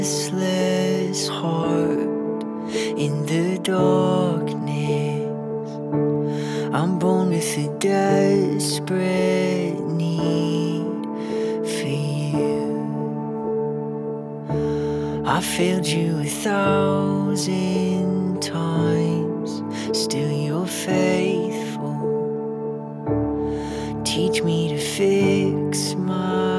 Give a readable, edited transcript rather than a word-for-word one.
restless heart in the darkness. I'm born with a desperate need for you. I failed you 1,000 times, still you're faithful. Teach me to fix my